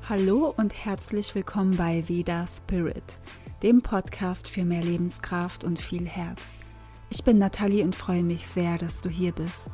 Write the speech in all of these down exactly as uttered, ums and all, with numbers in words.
Hallo und herzlich willkommen bei Veda Spirit, dem Podcast für mehr Lebenskraft und viel Herz. Ich bin Nathalie und freue mich sehr, dass du hier bist.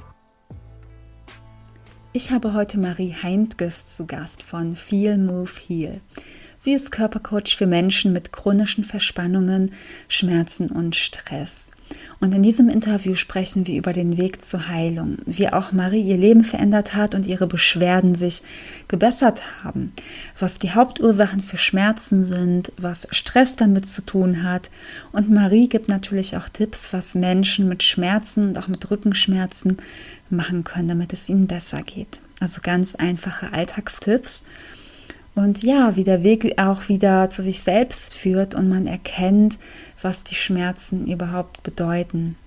Ich habe heute Marie Heintges zu Gast von Feel, Move, Heal. Sie ist Körpercoach für Menschen mit chronischen Verspannungen, Schmerzen und Stress. Und in diesem Interview sprechen wir über den Weg zur Heilung, wie auch Marie ihr Leben verändert hat und ihre Beschwerden sich gebessert haben, was die Hauptursachen für Schmerzen sind, was Stress damit zu tun hat. Und Marie gibt natürlich auch Tipps, was Menschen mit Schmerzen und auch mit Rückenschmerzen machen können, damit es ihnen besser geht. Also ganz einfache Alltagstipps. Und ja, wie der Weg auch wieder zu sich selbst führt und man erkennt, was die Schmerzen überhaupt bedeuten.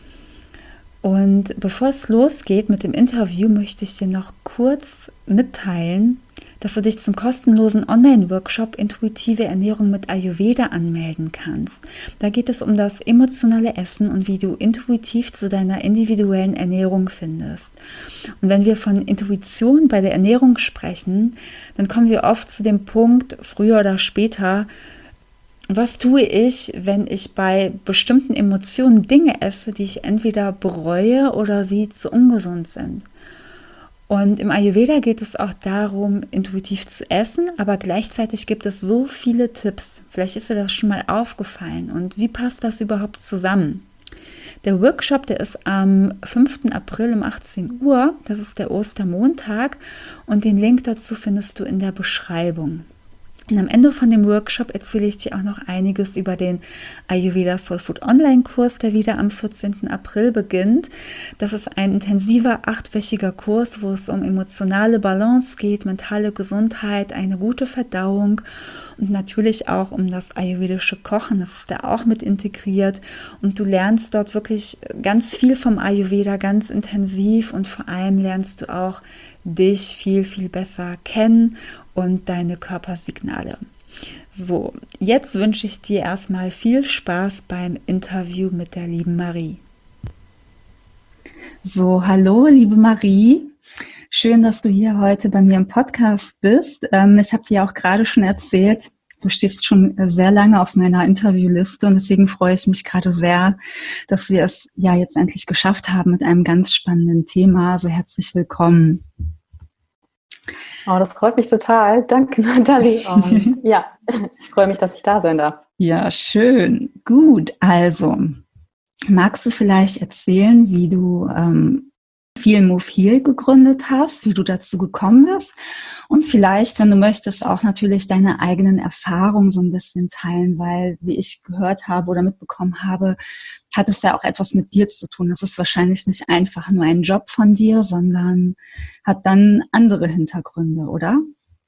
Und bevor es losgeht mit dem Interview, möchte ich dir noch kurz mitteilen, dass du dich zum kostenlosen Online-Workshop Intuitive Ernährung mit Ayurveda anmelden kannst. Da geht es um das emotionale Essen und wie du intuitiv zu deiner individuellen Ernährung findest. Und wenn wir von Intuition bei der Ernährung sprechen, dann kommen wir oft zu dem Punkt, früher oder später, was tue ich, wenn ich bei bestimmten Emotionen Dinge esse, die ich entweder bereue oder sie zu ungesund sind? Und im Ayurveda geht es auch darum, intuitiv zu essen, aber gleichzeitig gibt es so viele Tipps. Vielleicht ist dir das schon mal aufgefallen. Und wie passt das überhaupt zusammen? Der Workshop, der ist am fünften April um achtzehn Uhr. Das ist der Ostermontag. Und den Link dazu findest du in der Beschreibung. Und am Ende von dem Workshop erzähle ich dir auch noch einiges über den Ayurveda Soul Food Online-Kurs, der wieder am vierzehnten April beginnt. Das ist ein intensiver, achtwöchiger Kurs, wo es um emotionale Balance geht, mentale Gesundheit, eine gute Verdauung und natürlich auch um das ayurvedische Kochen. Das ist da auch mit integriert. Und du lernst dort wirklich ganz viel vom Ayurveda, ganz intensiv, und vor allem lernst du auch dich viel, viel besser kennen und deine Körpersignale. So, jetzt wünsche ich dir erstmal viel Spaß beim Interview mit der lieben Marie. So, hallo liebe Marie, schön, dass du hier heute bei mir im Podcast bist. Ähm, ich habe dir auch gerade schon erzählt, du stehst schon sehr lange auf meiner Interviewliste und deswegen freue ich mich gerade sehr, dass wir es ja jetzt endlich geschafft haben mit einem ganz spannenden Thema. Also herzlich willkommen. Oh, das freut mich total. Danke, Nathalie. Und ja, ich freue mich, dass ich da sein darf. Ja, schön. Gut, also magst du vielleicht erzählen, wie du ähm, Feel, Move, Heal gegründet hast, wie du dazu gekommen bist und vielleicht, wenn du möchtest, auch natürlich deine eigenen Erfahrungen so ein bisschen teilen, weil, wie ich gehört habe oder mitbekommen habe, hat es ja auch etwas mit dir zu tun. Das ist wahrscheinlich nicht einfach nur ein Job von dir, sondern hat dann andere Hintergründe, oder?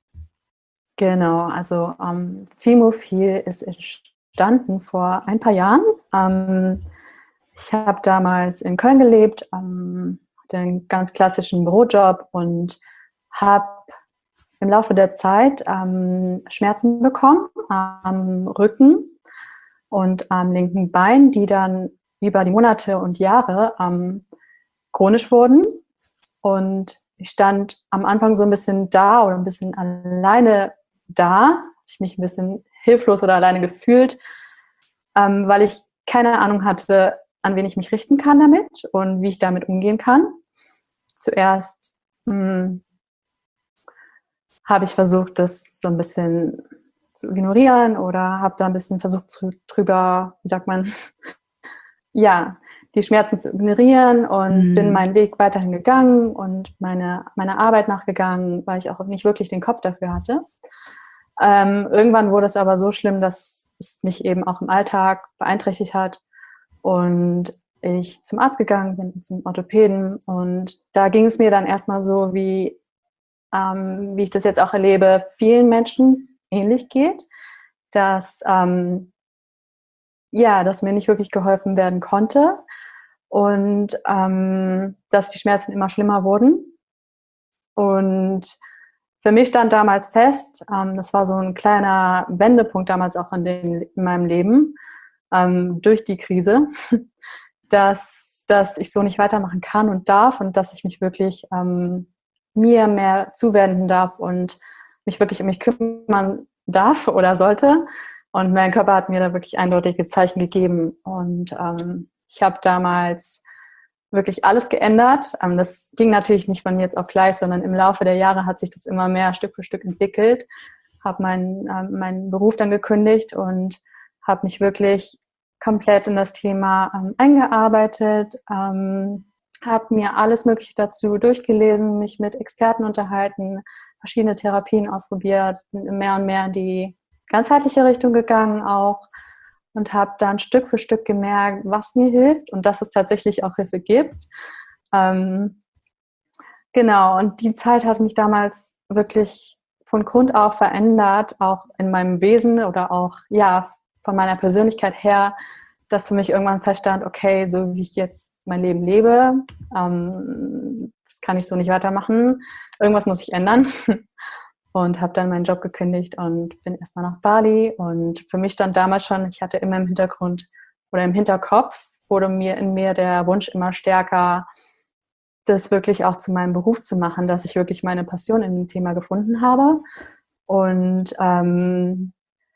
Genau, also ähm, Feel, Move, Heal ist entstanden vor ein paar Jahren. Ähm, ich habe damals in Köln gelebt, ähm, hatte einen ganz klassischen Bürojob und habe im Laufe der Zeit ähm, Schmerzen bekommen am Rücken und am linken Bein, die dann über die Monate und Jahre ähm, chronisch wurden. Und ich stand am Anfang so ein bisschen da oder ein bisschen alleine da. Habe ich mich ein bisschen hilflos oder alleine gefühlt, ähm, weil ich keine Ahnung hatte, an wen ich mich richten kann damit und wie ich damit umgehen kann. Zuerst mh, habe ich versucht, das so ein bisschen zu ignorieren oder habe da ein bisschen versucht, zu, drüber, wie sagt man, ja, die Schmerzen zu ignorieren und mm. bin meinen Weg weiterhin gegangen und meine, meiner Arbeit nachgegangen, weil ich auch nicht wirklich den Kopf dafür hatte. Ähm, irgendwann wurde es aber so schlimm, dass es mich eben auch im Alltag beeinträchtigt hat und ich zum Arzt gegangen bin, zum Orthopäden, und da ging es mir dann erstmal so, wie, ähm, wie ich das jetzt auch erlebe, vielen Menschen ähnlich geht, dass ähm, ja, dass mir nicht wirklich geholfen werden konnte und ähm, dass die Schmerzen immer schlimmer wurden. Und für mich stand damals fest, ähm, das war so ein kleiner Wendepunkt damals auch in, dem, in meinem Leben, ähm, durch die Krise, dass, dass ich so nicht weitermachen kann und darf und dass ich mich wirklich ähm, mir mehr zuwenden darf und mich wirklich um mich kümmern darf oder sollte. Und mein Körper hat mir da wirklich eindeutige Zeichen gegeben. Und ähm, ich habe damals wirklich alles geändert. Ähm, das ging natürlich nicht von jetzt auf gleich, sondern im Laufe der Jahre hat sich das immer mehr Stück für Stück entwickelt. Habe meinen ähm, meinen Beruf dann gekündigt und habe mich wirklich komplett in das Thema ähm, eingearbeitet, ähm, habe mir alles Mögliche dazu durchgelesen, mich mit Experten unterhalten, verschiedene Therapien ausprobiert, mehr und mehr in die ganzheitliche Richtung gegangen auch und habe dann Stück für Stück gemerkt, was mir hilft und dass es tatsächlich auch Hilfe gibt. Ähm, genau, und die Zeit hat mich damals wirklich von Grund auf verändert, auch in meinem Wesen oder auch ja von meiner Persönlichkeit her, dass für mich irgendwann feststand, okay, so wie ich jetzt mein Leben lebe, ähm, das kann ich so nicht weitermachen, irgendwas muss ich ändern. Und habe dann meinen Job gekündigt und bin erstmal nach Bali. Und für mich stand damals schon, ich hatte immer im Hintergrund oder im Hinterkopf, wurde mir in mir der Wunsch immer stärker, das wirklich auch zu meinem Beruf zu machen, dass ich wirklich meine Passion in dem Thema gefunden habe. Und ähm,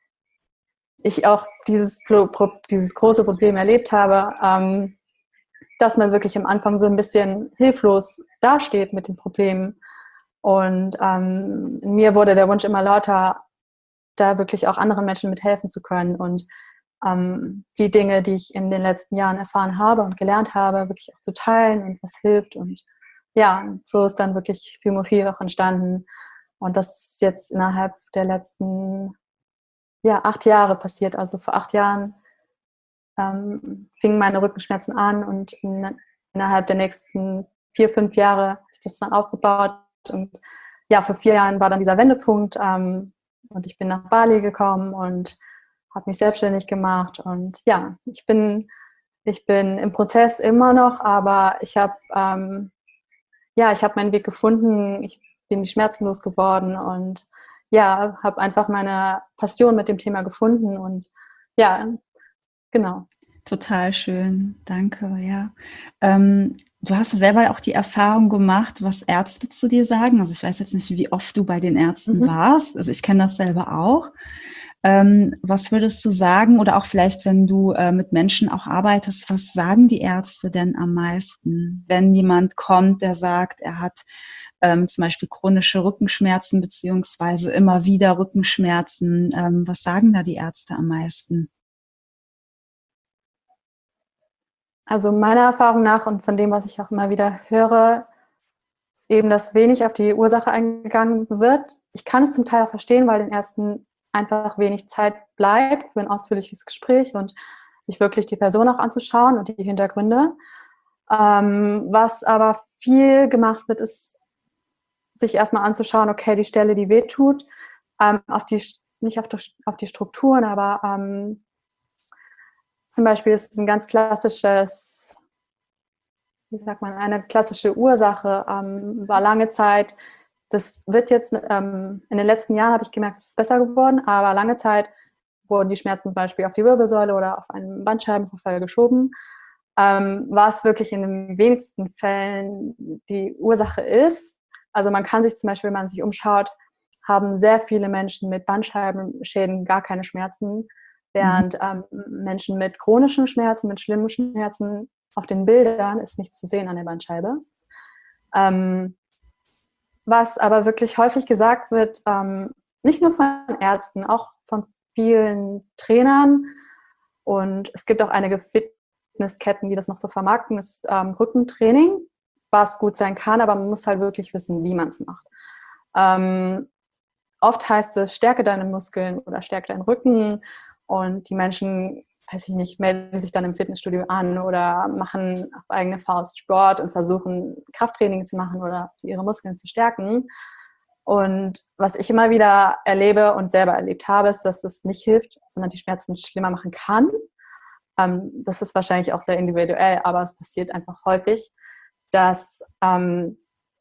ich auch dieses, dieses große Problem erlebt habe, ähm, dass man wirklich am Anfang so ein bisschen hilflos dasteht mit den Problemen. Und ähm, in mir wurde der Wunsch immer lauter, da wirklich auch anderen Menschen mithelfen zu können und ähm, die Dinge, die ich in den letzten Jahren erfahren habe und gelernt habe, wirklich auch zu teilen und was hilft. Und ja, so ist dann wirklich Fimofi auch entstanden. Und das ist jetzt innerhalb der letzten ja, acht Jahre passiert. Also vor acht Jahren ähm, fingen meine Rückenschmerzen an und in, innerhalb der nächsten vier, fünf Jahre hat sich das dann aufgebaut. Und ja, vor vier Jahren war dann dieser Wendepunkt ähm, und ich bin nach Bali gekommen und habe mich selbstständig gemacht. Und ja, ich bin, ich bin im Prozess immer noch, aber ich habe ähm, ja, ich habe meinen Weg gefunden. Ich bin die Schmerzen losgeworden und ja, habe einfach meine Passion mit dem Thema gefunden und ja, genau. Total schön, danke, ja. Ähm, du hast selber auch die Erfahrung gemacht, was Ärzte zu dir sagen. Also ich weiß jetzt nicht, wie oft du bei den Ärzten Mhm. warst. Also ich kenne das selber auch. Ähm, was würdest du sagen, oder auch vielleicht, wenn du äh, mit Menschen auch arbeitest, was sagen die Ärzte denn am meisten, wenn jemand kommt, der sagt, er hat ähm, zum Beispiel chronische Rückenschmerzen beziehungsweise immer wieder Rückenschmerzen? Ähm, was sagen da die Ärzte am meisten? Also meiner Erfahrung nach und von dem, was ich auch immer wieder höre, ist eben, dass wenig auf die Ursache eingegangen wird. Ich kann es zum Teil auch verstehen, weil den Ärzten einfach wenig Zeit bleibt für ein ausführliches Gespräch und sich wirklich die Person auch anzuschauen und die Hintergründe. Ähm, was aber viel gemacht wird, ist, sich erstmal anzuschauen, okay, die Stelle, die wehtut, ähm, auf die, nicht auf die, auf die Strukturen, aber ähm, zum Beispiel ist es ein ganz klassisches, wie sagt man, eine klassische Ursache, ähm, war lange Zeit, das wird jetzt, ähm, in den letzten Jahren habe ich gemerkt, es ist besser geworden, aber lange Zeit wurden die Schmerzen zum Beispiel auf die Wirbelsäule oder auf einen Bandscheibenvorfall geschoben, ähm, was wirklich in den wenigsten Fällen die Ursache ist. Also man kann sich zum Beispiel, wenn man sich umschaut, haben sehr viele Menschen mit Bandscheibenschäden gar keine Schmerzen, während ähm, Menschen mit chronischen Schmerzen, mit schlimmen Schmerzen auf den Bildern ist nichts zu sehen an der Bandscheibe. Ähm, was aber wirklich häufig gesagt wird, ähm, nicht nur von Ärzten, auch von vielen Trainern, und es gibt auch einige Fitnessketten, die das noch so vermarkten, ist ähm, Rückentraining, was gut sein kann, aber man muss halt wirklich wissen, wie man es macht. Ähm, oft heißt es, stärke deine Muskeln oder stärke deinen Rücken, und die Menschen, weiß ich nicht, melden sich dann im Fitnessstudio an oder machen auf eigene Faust Sport und versuchen Krafttraining zu machen oder ihre Muskeln zu stärken. Und was ich immer wieder erlebe und selber erlebt habe, ist, dass es nicht hilft, sondern die Schmerzen schlimmer machen kann. Ähm, das ist wahrscheinlich auch sehr individuell, aber es passiert einfach häufig, dass ähm,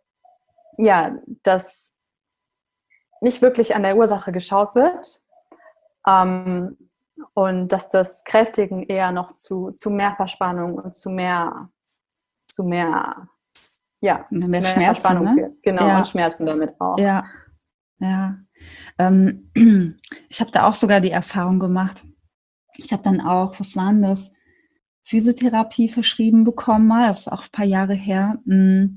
ja, dass nicht wirklich an der Ursache geschaut wird, ähm, und dass das Kräftigen eher noch zu, zu mehr Verspannung und zu mehr, zu mehr, ja, Mehr zu mehr Schmerzen, Verspannung ne? führt. Genau, und Ja, Schmerzen damit auch. ja. Ja. Ähm, ich habe da auch sogar die Erfahrung gemacht. Ich habe dann auch, was war denn das? Physiotherapie verschrieben bekommen mal, das ist auch ein paar Jahre her. Mm.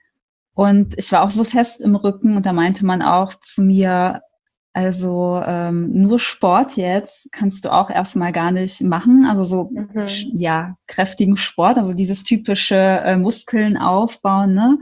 Und ich war auch so fest im Rücken und da meinte man auch zu mir, also ähm, nur Sport jetzt kannst du auch erstmal gar nicht machen. Also so, sch- Mhm. ja, kräftigen Sport, also dieses typische äh, Muskeln aufbauen, ne?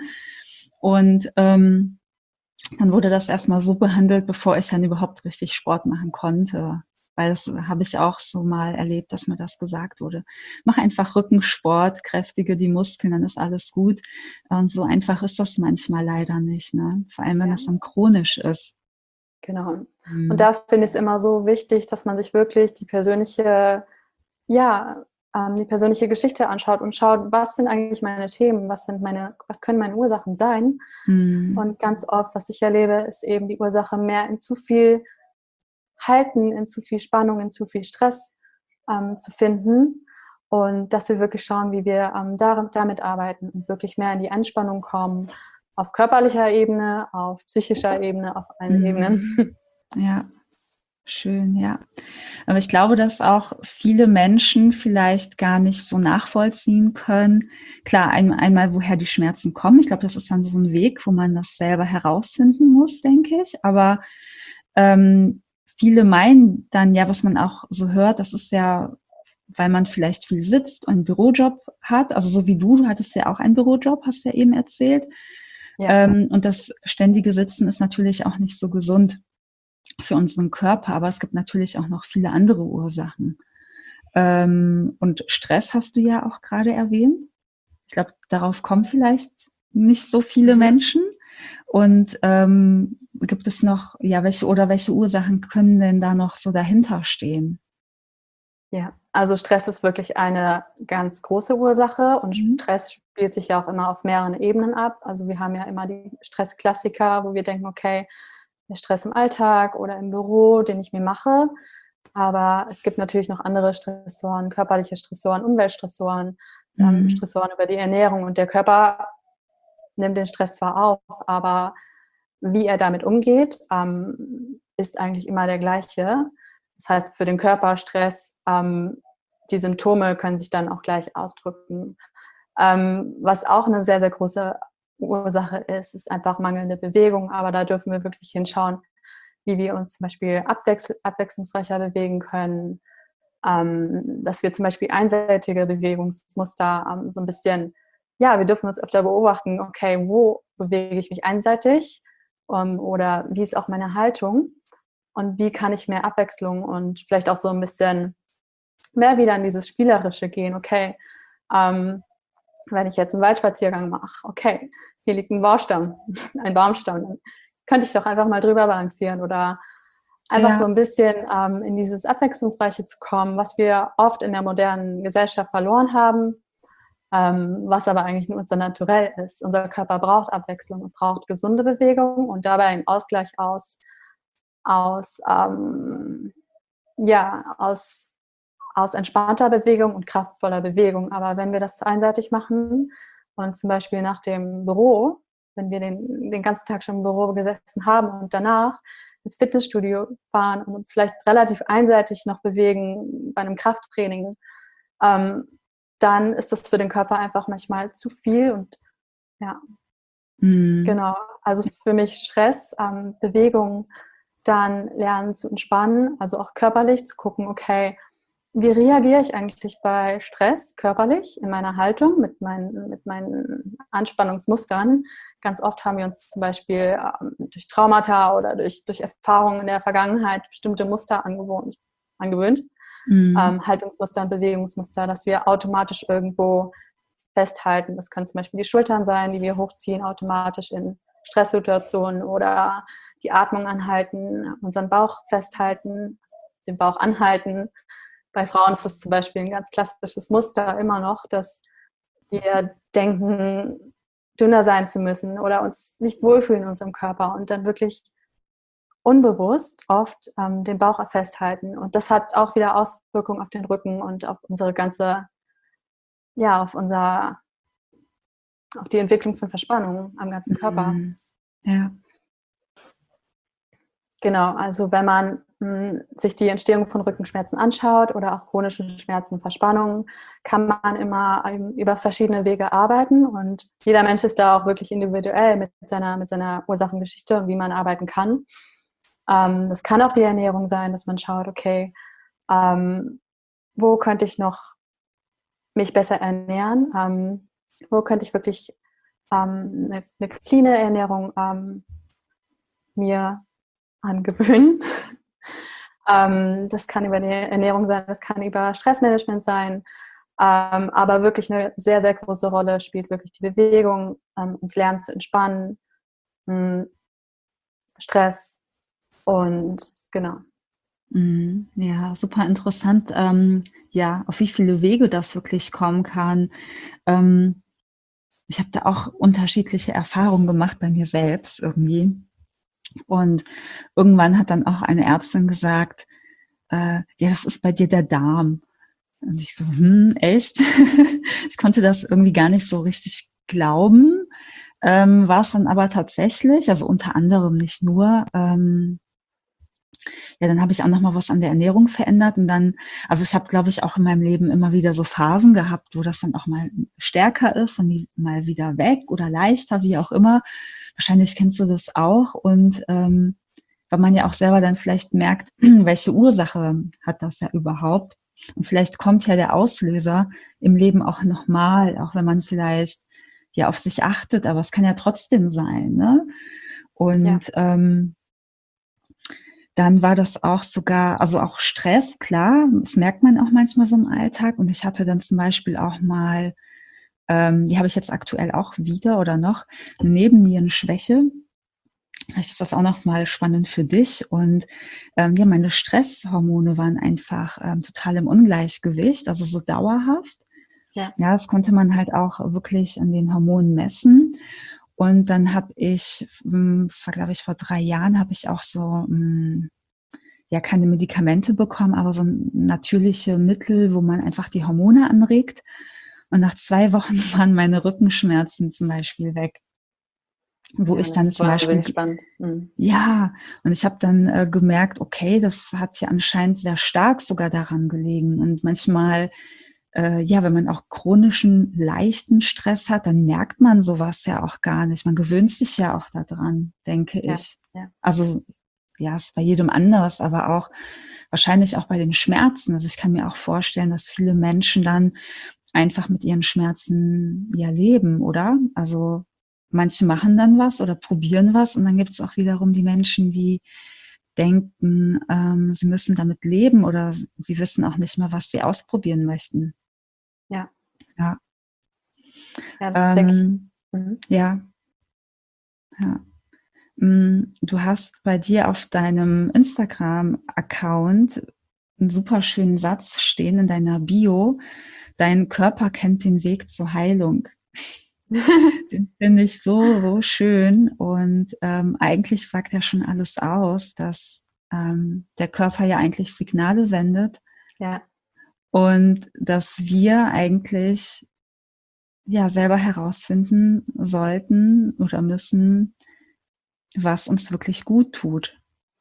Und ähm, dann wurde das erstmal so behandelt, bevor ich dann überhaupt richtig Sport machen konnte. Weil das habe ich auch so mal erlebt, dass mir das gesagt wurde. Mach einfach Rückensport, kräftige die Muskeln, dann ist alles gut. Und so einfach ist das manchmal leider nicht, ne? Vor allem, wenn Ja, das dann chronisch ist. genau. Und Hm. da finde ich es immer so wichtig, dass man sich wirklich die persönliche, ja, ähm, die persönliche Geschichte anschaut und schaut, was sind eigentlich meine Themen, was sind meine, was können meine Ursachen sein? Hm. Und ganz oft, was ich erlebe, ist eben die Ursache mehr in zu viel Halten, in zu viel Spannung, in zu viel Stress ähm, zu finden. Und dass wir wirklich schauen, wie wir ähm, dar- damit arbeiten und wirklich mehr in die Entspannung kommen, auf körperlicher Ebene, auf psychischer Ebene, auf allen Ebenen. Hm. Ja, schön, ja. Aber ich glaube, dass auch viele Menschen vielleicht gar nicht so nachvollziehen können. Klar, ein, einmal, woher die Schmerzen kommen. Ich glaube, das ist dann so ein Weg, wo man das selber herausfinden muss, denke ich. Aber ähm, viele meinen dann ja, was man auch so hört, das ist ja, weil man vielleicht viel sitzt und einen Bürojob hat. Also so wie du, du hattest ja auch einen Bürojob, hast ja eben erzählt. Ja, Ähm, und das ständige Sitzen ist natürlich auch nicht so gesund für unseren Körper, aber es gibt natürlich auch noch viele andere Ursachen. Ähm, und Stress hast du ja auch gerade erwähnt. Ich glaube, darauf kommen vielleicht nicht so viele mhm. Menschen. Und ähm, gibt es noch, ja, welche oder welche Ursachen können denn da noch so dahinter stehen? Ja, also Stress ist wirklich eine ganz große Ursache und Mhm. Stress spielt sich ja auch immer auf mehreren Ebenen ab. Also wir haben ja immer die Stressklassiker, wo wir denken, okay, der Stress im Alltag oder im Büro, den ich mir mache. Aber es gibt natürlich noch andere Stressoren, körperliche Stressoren, Umweltstressoren, ähm, Mhm. Stressoren über die Ernährung. Und der Körper nimmt den Stress zwar auf, aber wie er damit umgeht, ähm, ist eigentlich immer der gleiche. Das heißt, für den Körper Stress, ähm, die Symptome können sich dann auch gleich ausdrücken. Ähm, was auch eine sehr, sehr große Ursache ist, ist einfach mangelnde Bewegung. Aber da dürfen wir wirklich hinschauen, wie wir uns zum Beispiel abwechsl abwechslungsreicher bewegen können, ähm, dass wir zum Beispiel einseitige Bewegungsmuster ähm, so ein bisschen, ja, wir dürfen uns öfter beobachten, okay, wo bewege ich mich einseitig ähm, oder wie ist auch meine Haltung und wie kann ich mehr Abwechslung und vielleicht auch so ein bisschen mehr wieder in dieses Spielerische gehen, okay, ähm, wenn ich jetzt einen Waldspaziergang mache, okay, hier liegt ein Baumstamm, ein Baumstamm, dann könnte ich doch einfach mal drüber balancieren oder einfach so Ja. ein bisschen ähm, in dieses Abwechslungsreiche zu kommen, was wir oft in der modernen Gesellschaft verloren haben, ähm, was aber eigentlich nur unser Naturell ist. Unser Körper braucht Abwechslung und braucht gesunde Bewegung und dabei einen Ausgleich aus, aus, ähm, ja, aus aus entspannter Bewegung und kraftvoller Bewegung. Aber wenn wir das zu einseitig machen und zum Beispiel nach dem Büro, wenn wir den, den ganzen Tag schon im Büro gesessen haben und danach ins Fitnessstudio fahren und uns vielleicht relativ einseitig noch bewegen bei einem Krafttraining, ähm, dann ist das für den Körper einfach manchmal zu viel. Und ja, Mhm. genau. Also für mich Stress, ähm, Bewegung, dann lernen zu entspannen, also auch körperlich zu gucken, okay, wie reagiere ich eigentlich bei Stress körperlich in meiner Haltung mit meinen, mit meinen Anspannungsmustern? Ganz oft haben wir uns zum Beispiel ähm, durch Traumata oder durch, durch Erfahrungen in der Vergangenheit bestimmte Muster angewohnt, angewöhnt. Mhm. Ähm, Haltungsmuster und Bewegungsmuster, dass wir automatisch irgendwo festhalten. Das können zum Beispiel die Schultern sein, die wir hochziehen automatisch in Stresssituationen oder die Atmung anhalten, unseren Bauch festhalten, den Bauch anhalten. Bei Frauen ist es zum Beispiel ein ganz klassisches Muster immer noch, dass wir denken, dünner sein zu müssen oder uns nicht wohlfühlen in unserem Körper und dann wirklich unbewusst oft ähm, den Bauch festhalten. Und das hat auch wieder Auswirkungen auf den Rücken und auf unsere ganze, ja, auf unser, auf die Entwicklung von Verspannungen am ganzen Körper. Mhm. Ja. Genau, also wenn man mh, sich die Entstehung von Rückenschmerzen anschaut oder auch chronischen Schmerzen, Verspannungen, kann man immer ähm, über verschiedene Wege arbeiten und jeder Mensch ist da auch wirklich individuell mit seiner, mit seiner Ursachengeschichte und wie man arbeiten kann. Ähm, das kann auch die Ernährung sein, dass man schaut, okay, ähm, wo könnte ich noch mich besser ernähren? Ähm, wo könnte ich wirklich ähm, eine, eine cleane Ernährung ähm, mir angewöhnen? ähm, das kann über die Ernährung sein, das kann über Stressmanagement sein, ähm, aber wirklich eine sehr, sehr große Rolle spielt wirklich die Bewegung, ähm, uns lernen zu entspannen, mh, Stress und genau. Mhm. Ja, super interessant, ähm, ja, auf wie viele Wege das wirklich kommen kann. Ähm, ich habe da auch unterschiedliche Erfahrungen gemacht bei mir selbst irgendwie. Und irgendwann hat dann auch eine Ärztin gesagt, äh, ja, das ist bei dir der Darm. Und ich so, hm, echt? Ich konnte das irgendwie gar nicht so richtig glauben. Ähm, war es dann aber tatsächlich, also unter anderem nicht nur, ähm, ja, dann habe ich auch noch mal was an der Ernährung verändert und dann, also ich habe, glaube ich, auch in meinem Leben immer wieder so Phasen gehabt, wo das dann auch mal stärker ist und mal wieder weg oder leichter, wie auch immer. Wahrscheinlich kennst du das auch und ähm, weil man ja auch selber dann vielleicht merkt, welche Ursache hat das ja überhaupt. Und vielleicht kommt ja der Auslöser im Leben auch nochmal, auch wenn man vielleicht ja auf sich achtet, aber es kann ja trotzdem sein. Ne? Ja. Und ähm, dann war das auch sogar, also auch Stress, klar, das merkt man auch manchmal so im Alltag. Und ich hatte dann zum Beispiel auch mal, ähm, die habe ich jetzt aktuell auch wieder oder noch, eine Nebennierenschwäche. Vielleicht ist das auch noch mal spannend für dich. Und ähm, ja, meine Stresshormone waren einfach ähm, total im Ungleichgewicht, also so dauerhaft. Ja. Ja, das konnte man halt auch wirklich an den Hormonen messen. Und dann habe ich, das war glaube ich vor drei Jahren, habe ich auch so, ja, keine Medikamente bekommen, aber so natürliche Mittel, wo man einfach die Hormone anregt. Und nach zwei Wochen waren meine Rückenschmerzen zum Beispiel weg. Wo Ja, ich das dann ist zum Beispiel, wahnsinnig spannend. Mhm. ja, und ich habe dann äh, gemerkt, okay, das hat ja anscheinend sehr stark sogar daran gelegen. Und manchmal, äh, ja, wenn man auch chronischen, leichten Stress hat, dann merkt man sowas ja auch gar nicht. Man gewöhnt sich ja auch daran, denke Ja, ich. ja. Also, ja, ist bei jedem anders, aber auch wahrscheinlich auch bei den Schmerzen. Also ich kann mir auch vorstellen, dass viele Menschen dann einfach mit ihren Schmerzen ja leben, oder? Also manche machen dann was oder probieren was und dann gibt es auch wiederum die Menschen, die denken, ähm, sie müssen damit leben oder sie wissen auch nicht mehr, was sie ausprobieren möchten. Ja, Ja, ja, das denke ich. ähm, Mhm. ja, ja. Mm, Du hast bei dir auf deinem Instagram-Account einen super schönen Satz stehen in deiner Bio. Dein Körper kennt den Weg zur Heilung. Den finde ich so, so schön. Und ähm, eigentlich sagt ja schon alles aus, dass ähm, der Körper ja eigentlich Signale sendet Ja, und dass wir eigentlich ja selber herausfinden sollten oder müssen, was uns wirklich gut tut.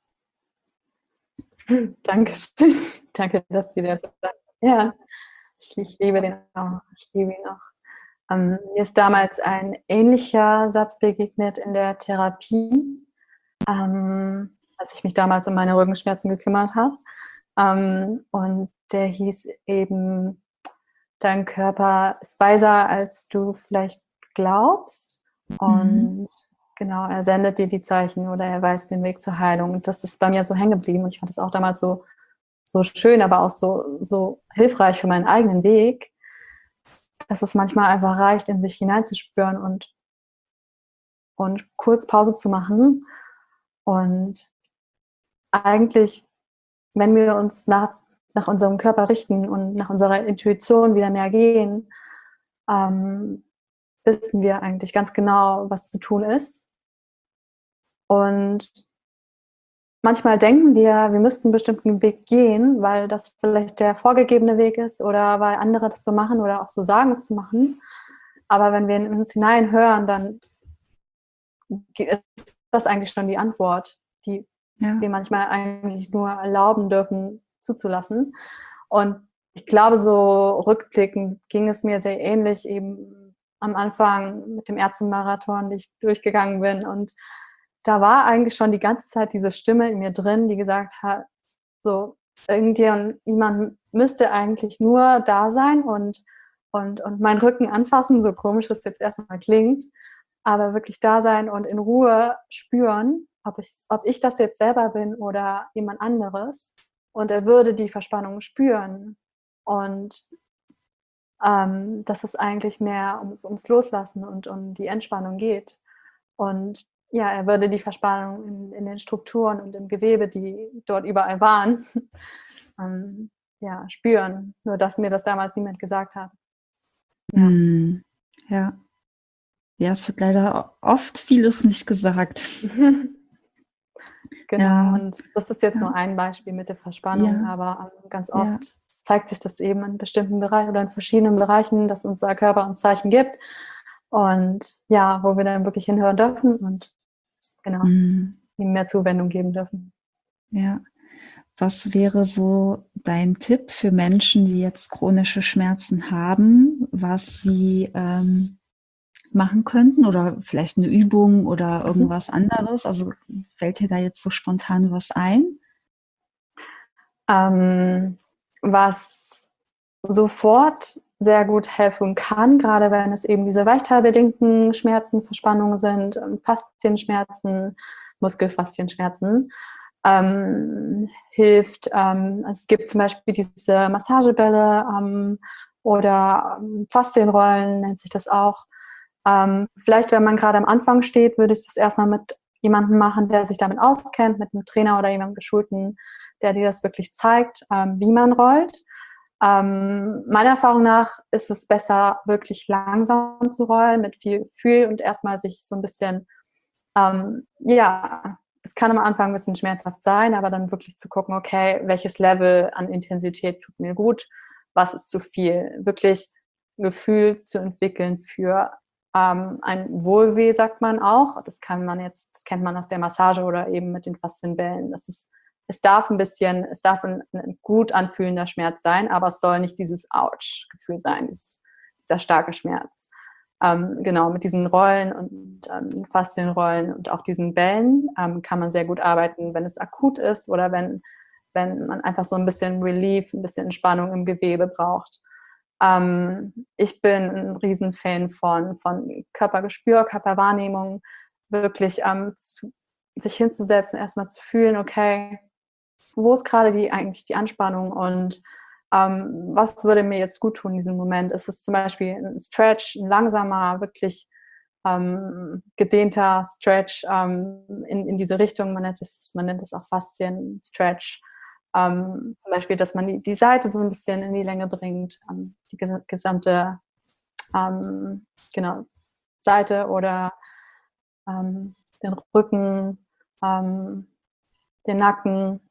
Dankeschön. Danke, dass du das sagst. Ja, ich, ich liebe den auch. Ich liebe ihn auch. Ähm, mir ist damals ein ähnlicher Satz begegnet in der Therapie, ähm, als ich mich damals um meine Rückenschmerzen gekümmert habe. Ähm, und der hieß eben, dein Körper ist weiser, als du vielleicht glaubst. Mhm. Und genau, er sendet dir die Zeichen oder er weist den Weg zur Heilung. Und das ist bei mir so hängen geblieben. Und ich fand das auch damals so, so schön, aber auch so, so hilfreich für meinen eigenen Weg, dass es manchmal einfach reicht, in sich hineinzuspüren und, und kurz Pause zu machen. Und eigentlich, wenn wir uns nach, nach unserem Körper richten und nach unserer Intuition wieder mehr gehen, ähm, wissen wir eigentlich ganz genau, was zu tun ist. Und manchmal denken wir, wir müssten einen bestimmten Weg gehen, weil das vielleicht der vorgegebene Weg ist oder weil andere das so machen oder auch so sagen, es zu machen. Aber wenn wir in uns hineinhören, dann ist das eigentlich schon die Antwort, die Ja. wir manchmal eigentlich nur erlauben dürfen, zuzulassen. Und ich glaube, so rückblickend ging es mir sehr ähnlich eben am Anfang mit dem Ärztemarathon, den ich durchgegangen bin. Und da war eigentlich schon die ganze Zeit diese Stimme in mir drin, die gesagt hat, so, irgendjemand müsste eigentlich nur da sein und, und, und meinen Rücken anfassen, so komisch das jetzt erstmal klingt, aber wirklich da sein und in Ruhe spüren, ob ich, ob ich das jetzt selber bin oder jemand anderes. Und er würde die Verspannung spüren. Und ähm, dass es eigentlich mehr ums, ums Loslassen und um die Entspannung geht. Und ja, er würde die Verspannung in, in den Strukturen und im Gewebe, die dort überall waren, ähm, ja, spüren. Nur, dass mir das damals niemand gesagt hat. Ja. Hm. Ja. Ja, es wird leider oft vieles nicht gesagt. Genau, Ja. und das ist jetzt Ja. nur ein Beispiel mit der Verspannung, Ja. aber ähm, ganz Ja. oft zeigt sich das eben in bestimmten Bereichen oder in verschiedenen Bereichen, dass unser Körper uns Zeichen gibt und ja, wo wir dann wirklich hinhören dürfen und genau, Hm. ihm mehr Zuwendung geben dürfen. Ja. Was wäre so dein Tipp für Menschen, die jetzt chronische Schmerzen haben, was sie ähm, machen könnten oder vielleicht eine Übung oder Mhm. irgendwas anderes? Also fällt dir da jetzt so spontan was ein? Ähm, was sofort sehr gut helfen kann, gerade wenn es eben diese weichteilbedingten Schmerzen, Verspannungen sind, Faszienschmerzen, Muskelfaszienschmerzen, ähm, hilft. Ähm, also es gibt zum Beispiel diese Massagebälle ähm, oder ähm, Faszienrollen nennt sich das auch. Ähm, vielleicht, wenn man gerade am Anfang steht, würde ich das erstmal mit jemandem machen, der sich damit auskennt, mit einem Trainer oder jemandem Geschulten, der dir das wirklich zeigt, ähm, wie man rollt. Ähm, meiner Erfahrung nach ist es besser, wirklich langsam zu rollen, mit viel Gefühl und erstmal sich so ein bisschen, ähm, ja, es kann am Anfang ein bisschen schmerzhaft sein, aber dann wirklich zu gucken, okay, welches Level an Intensität tut mir gut, was ist zu viel. Wirklich ein Gefühl zu entwickeln für ähm, ein Wohlweh, sagt man auch. Das kann man jetzt, das kennt man aus der Massage oder eben mit den Faszienbällen. Das ist es darf ein bisschen, es darf ein, ein gut anfühlender Schmerz sein, aber es soll nicht dieses Ouch-Gefühl sein, dieses, dieser starke Schmerz. Ähm, genau, mit diesen Rollen und ähm, Faszienrollen und auch diesen Bällen ähm, kann man sehr gut arbeiten, wenn es akut ist oder wenn, wenn man einfach so ein bisschen Relief, ein bisschen Entspannung im Gewebe braucht. Ähm, ich bin ein Riesenfan von, von Körpergespür, Körperwahrnehmung, wirklich ähm, zu, sich hinzusetzen, erstmal zu fühlen, okay, wo ist gerade die eigentlich die Anspannung und ähm, was würde mir jetzt gut tun in diesem Moment? Ist es zum Beispiel ein Stretch, ein langsamer, wirklich ähm, gedehnter Stretch ähm, in, in diese Richtung? Man nennt es, man nennt es auch Faszien-Stretch. Ähm, zum Beispiel, dass man die, die Seite so ein bisschen in die Länge bringt, ähm, die gesamte ähm, genau, Seite oder ähm, den Rücken, ähm, den Nacken.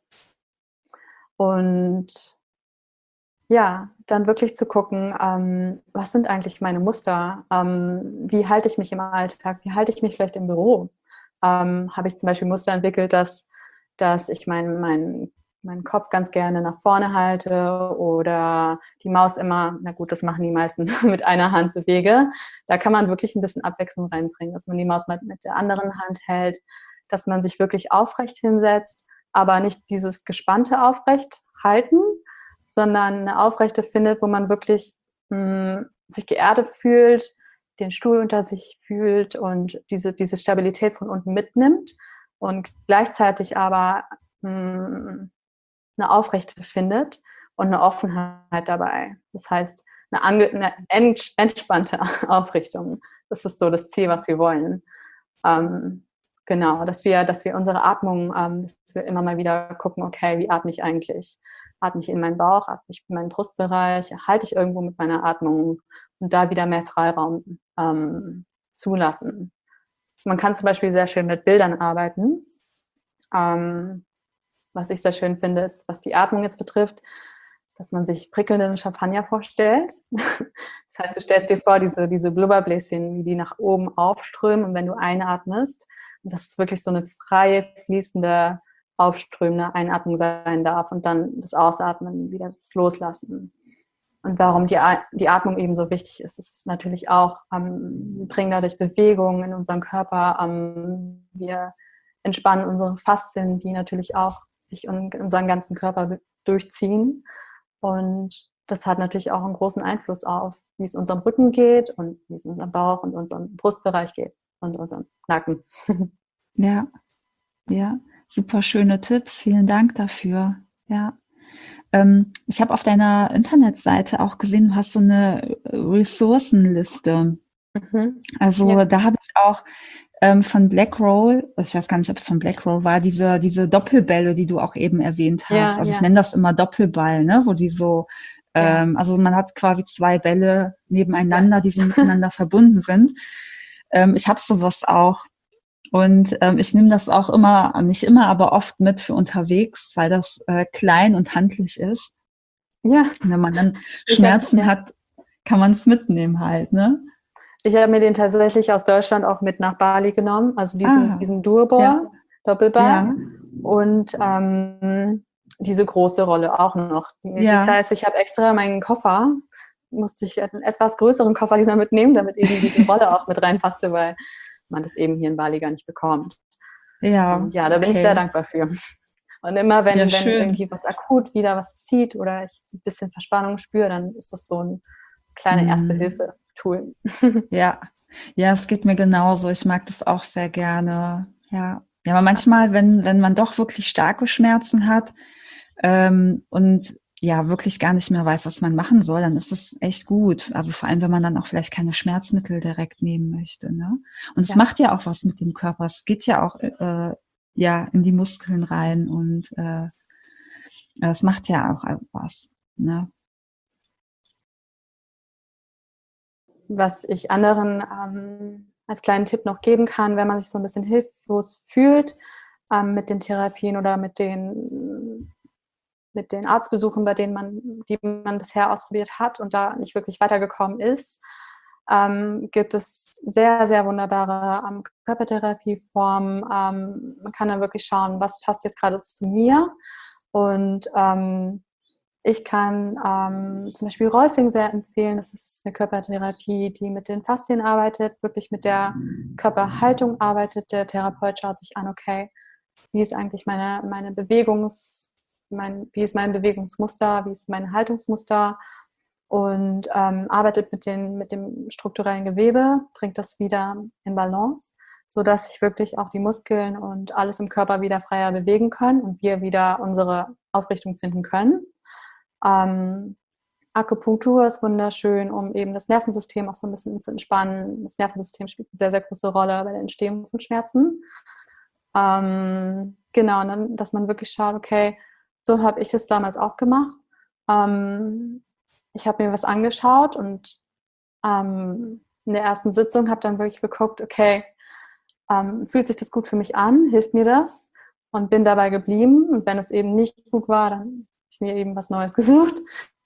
Und ja, dann wirklich zu gucken, ähm, was sind eigentlich meine Muster? Ähm, wie halte ich mich im Alltag? Wie halte ich mich vielleicht im Büro? Ähm, habe ich zum Beispiel Muster entwickelt, dass, dass ich meinen mein, meinen Kopf ganz gerne nach vorne halte oder die Maus immer, na gut, das machen die meisten, mit einer Hand bewege. Da kann man wirklich ein bisschen Abwechslung reinbringen, dass man die Maus mit, mit der anderen Hand hält, dass man sich wirklich aufrecht hinsetzt, aber nicht dieses gespannte Aufrecht halten, sondern eine Aufrechte findet, wo man wirklich mh, sich geerdet fühlt, den Stuhl unter sich fühlt und diese, diese Stabilität von unten mitnimmt und gleichzeitig aber mh, eine Aufrechte findet und eine Offenheit dabei. Das heißt, eine, ange eine entspannte Aufrichtung. Das ist so das Ziel, was wir wollen. Ähm, genau, dass wir, dass wir unsere Atmung, ähm, dass wir immer mal wieder gucken, okay, wie atme ich eigentlich? Atme ich in meinen Bauch, atme ich in meinen Brustbereich, halte ich irgendwo mit meiner Atmung und da wieder mehr Freiraum ähm, zulassen. Man kann zum Beispiel sehr schön mit Bildern arbeiten. Ähm, was ich sehr schön finde, ist, was die Atmung jetzt betrifft, dass man sich prickelnden Champagner vorstellt. Das heißt, du stellst dir vor, diese, diese Blubberbläschen, wie die nach oben aufströmen und wenn du einatmest, und das ist wirklich so eine freie, fließende aufströmende Einatmung sein darf und dann das Ausatmen wieder das Loslassen. Und warum die, die Atmung eben so wichtig ist, ist natürlich auch, ähm, wir bringen dadurch Bewegung in unseren Körper, ähm, wir entspannen unsere Faszien, die natürlich auch sich in unseren ganzen Körper durchziehen. Und das hat natürlich auch einen großen Einfluss auf, wie es unserem Rücken geht und wie es unserem Bauch und unserem Brustbereich geht und unserem Nacken. Ja, ja, super schöne Tipps. Vielen Dank dafür. Ja. Ähm, ich habe auf deiner Internetseite auch gesehen, du hast so eine Ressourcenliste. Mhm. Also Ja. da habe ich auch ähm, von Blackroll, ich weiß gar nicht, ob es von Blackroll war, diese, diese Doppelbälle, die du auch eben erwähnt hast. Ja, Also ich ja, nenne das immer Doppelball, ne? Wo die so, ja, ähm, also man hat quasi zwei Bälle ja. nebeneinander, die so miteinander verbunden sind. Ähm, ich habe sowas auch. Und ähm, ich nehme das auch immer, nicht immer, aber oft mit für unterwegs, weil das äh, klein und handlich ist. Ja, Und wenn man dann ich habe Schmerzen ja. hat, kann man es mitnehmen halt, ne? Ich habe mir den tatsächlich aus Deutschland auch mit nach Bali genommen, also diesen, Ah, diesen ja, Duoball, Doppelball ja, und ähm, diese große Rolle auch noch. Das ja. heißt, ich habe extra meinen Koffer, musste ich einen etwas größeren Koffer dieser mitnehmen, damit eben diese Rolle auch mit reinpasste, weil man das eben hier in Bali gar nicht bekommt. Ja, Und ja, da bin ich sehr okay. dankbar für. Und immer, Ja, wenn, wenn schön. irgendwie was akut wieder was zieht oder ich ein bisschen Verspannung spüre, dann ist das so ein kleine Hm. Erste-Hilfe-Tool. Ja. Ja, es geht mir genauso. Ich mag das auch sehr gerne. Ja. Ja, aber manchmal, wenn, wenn man doch wirklich starke Schmerzen hat, ähm, und ja, wirklich gar nicht mehr weiß, was man machen soll, dann ist es echt gut. Also vor allem, wenn man dann auch vielleicht keine Schmerzmittel direkt nehmen möchte, ne? Und es Ja. macht ja auch was mit dem Körper. Es geht ja auch, äh, ja, in die Muskeln rein und, äh, es macht ja auch was, ne? Was ich anderen ähm, als kleinen Tipp noch geben kann, wenn man sich so ein bisschen hilflos fühlt ähm, mit den Therapien oder mit den, mit den Arztbesuchen, bei denen man, die man bisher ausprobiert hat und da nicht wirklich weitergekommen ist, ähm, gibt es sehr, sehr wunderbare ähm, Körpertherapieformen. Ähm, man kann dann wirklich schauen, was passt jetzt gerade zu mir. Und ähm, ich kann ähm, zum Beispiel Rolfing sehr empfehlen. Das ist eine Körpertherapie, die mit den Faszien arbeitet, wirklich mit der Körperhaltung arbeitet. Der Therapeut schaut sich an, okay, wie ist eigentlich meine, meine Bewegungs, mein, wie ist mein Bewegungsmuster, wie ist mein Haltungsmuster und ähm, arbeitet mit, den, mit dem strukturellen Gewebe, bringt das wieder in Balance, sodass sich wirklich auch die Muskeln und alles im Körper wieder freier bewegen können und wir wieder unsere Aufrichtung finden können. Ähm, Akupunktur ist wunderschön, um eben das Nervensystem auch so ein bisschen zu entspannen. Das Nervensystem spielt eine sehr, sehr große Rolle bei der Entstehung von Schmerzen. Ähm, genau, und dann, dass man wirklich schaut, okay, so habe ich es damals auch gemacht. Ähm, ich habe mir was angeschaut und ähm, in der ersten Sitzung habe dann wirklich geguckt, okay, ähm, fühlt sich das gut für mich an, hilft mir das? Und bin dabei geblieben. Und wenn es eben nicht gut war, dann habe ich mir eben was Neues gesucht.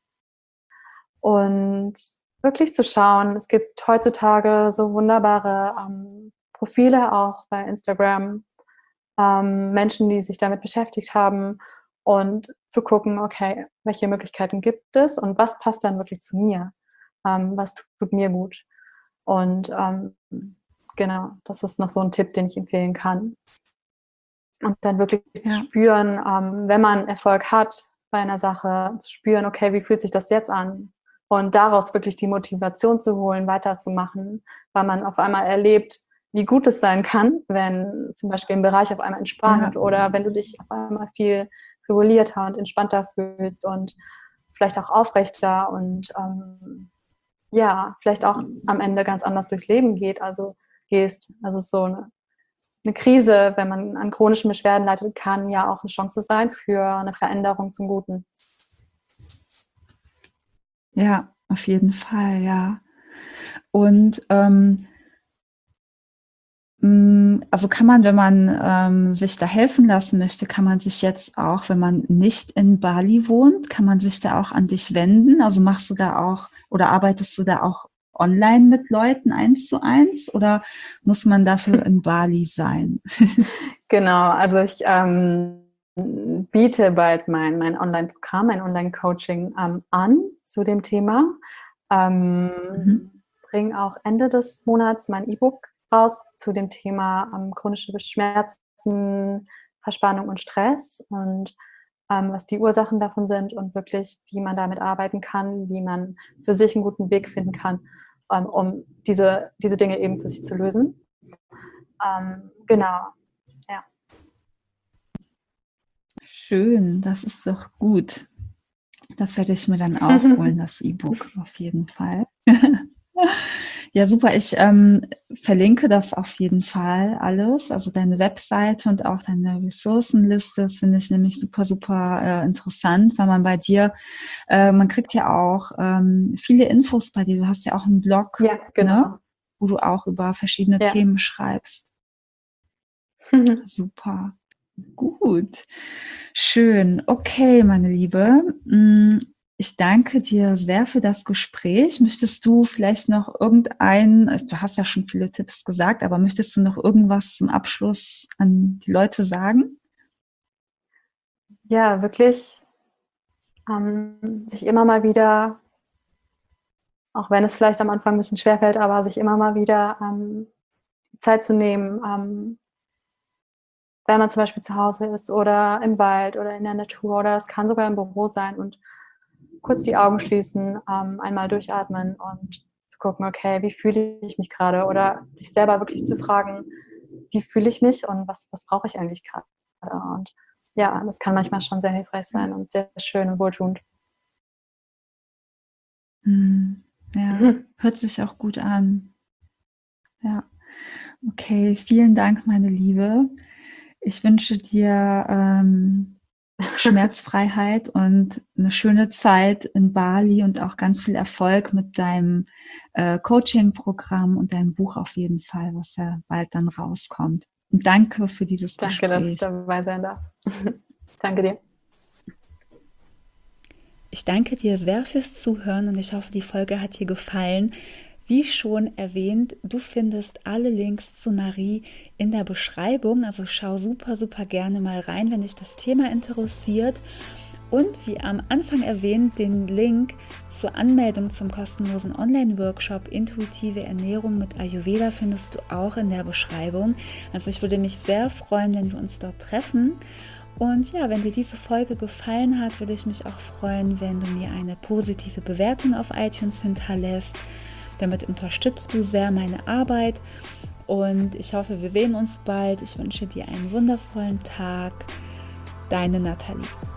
Und wirklich zu schauen, es gibt heutzutage so wunderbare ähm, Profile auch bei Instagram, ähm, Menschen, die sich damit beschäftigt haben und zu gucken, okay, welche Möglichkeiten gibt es und was passt dann wirklich zu mir, ähm, was tut mir gut. Und ähm, genau, das ist noch so ein Tipp, den ich empfehlen kann. Und dann wirklich zu Ja, spüren, ähm, wenn man Erfolg hat bei einer Sache, zu spüren, okay, wie fühlt sich das jetzt an? Und daraus wirklich die Motivation zu holen, weiterzumachen, weil man auf einmal erlebt, wie gut es sein kann, wenn zum Beispiel ein Bereich auf einmal ja, entspannt oder wenn du dich auf einmal viel regulierter und entspannter fühlst und vielleicht auch aufrechter und ähm, ja, vielleicht auch am Ende ganz anders durchs Leben geht, also gehst. Also es ist so eine eine Krise, wenn man an chronischen Beschwerden leidet, kann ja auch eine Chance sein für eine Veränderung zum Guten. ja, auf jeden Fall, ja. Und ähm, mh, also kann man, wenn man ähm, sich da helfen lassen möchte, kann man sich jetzt auch, wenn man nicht in Bali wohnt, kann man sich da auch an dich wenden? Also machst du da auch oder arbeitest du da auch online mit Leuten eins zu eins oder muss man dafür in Bali sein? Genau, also ich ähm, biete bald mein, mein Online-Programm, mein Online-Coaching ähm, an zu dem Thema. Ähm, mhm. Bringe auch Ende des Monats mein E-Book raus zu dem Thema ähm, chronische Schmerzen, Verspannung und Stress und ähm, was die Ursachen davon sind und wirklich, wie man damit arbeiten kann, wie man für sich einen guten Weg finden kann, ähm, um diese, diese Dinge eben für sich zu lösen. Ähm, genau, ja. Schön, das ist doch gut. Das werde ich mir dann auch holen, das E-Book auf jeden Fall. Ja, super. Ich ähm, verlinke das auf jeden Fall alles, also deine Webseite und auch deine Ressourcenliste. Das finde ich nämlich super, super äh, interessant, weil man bei dir, äh, man kriegt ja auch ähm, viele Infos bei dir. Du hast ja auch einen Blog, ja, genau. ne, wo du auch über verschiedene ja. Themen schreibst. Super. Gut. Schön. Okay, meine Liebe. Ich danke dir sehr für das Gespräch. Möchtest du vielleicht noch irgendein, du hast ja schon viele Tipps gesagt, aber möchtest du noch irgendwas zum Abschluss an die Leute sagen? Ja, wirklich ähm, sich immer mal wieder, auch wenn es vielleicht am Anfang ein bisschen schwerfällt, aber sich immer mal wieder ähm, die Zeit zu nehmen, ähm, wenn man zum Beispiel zu Hause ist oder im Wald oder in der Natur oder es kann sogar im Büro sein und kurz die Augen schließen, ähm, einmal durchatmen und zu gucken, okay, wie fühle ich mich gerade oder sich selber wirklich zu fragen, wie fühle ich mich und was, was brauche ich eigentlich gerade? Und ja, das kann manchmal schon sehr hilfreich sein und sehr schön und wohltuend. Ja, hört sich auch gut an. Ja, okay, vielen Dank, meine Liebe. Ich wünsche dir ähm, Schmerzfreiheit und eine schöne Zeit in Bali und auch ganz viel Erfolg mit deinem äh, Coaching-Programm und deinem Buch auf jeden Fall, was ja bald dann rauskommt. Und danke für dieses danke, Gespräch. Danke, dass ich dabei sein darf. Danke dir. Ich danke dir sehr fürs Zuhören und ich hoffe, die Folge hat dir gefallen. Wie schon erwähnt, du findest alle Links zu Marie in der Beschreibung, also schau super, super gerne mal rein, wenn dich das Thema interessiert. Und wie am Anfang erwähnt, den Link zur Anmeldung zum kostenlosen Online-Workshop Intuitive Ernährung mit Ayurveda findest du auch in der Beschreibung. Also ich würde mich sehr freuen, wenn wir uns dort treffen. Und ja, wenn dir diese Folge gefallen hat, würde ich mich auch freuen, wenn du mir eine positive Bewertung auf iTunes hinterlässt. Damit unterstützt du sehr meine Arbeit und ich hoffe, wir sehen uns bald. Ich wünsche dir einen wundervollen Tag. Deine Nathalie.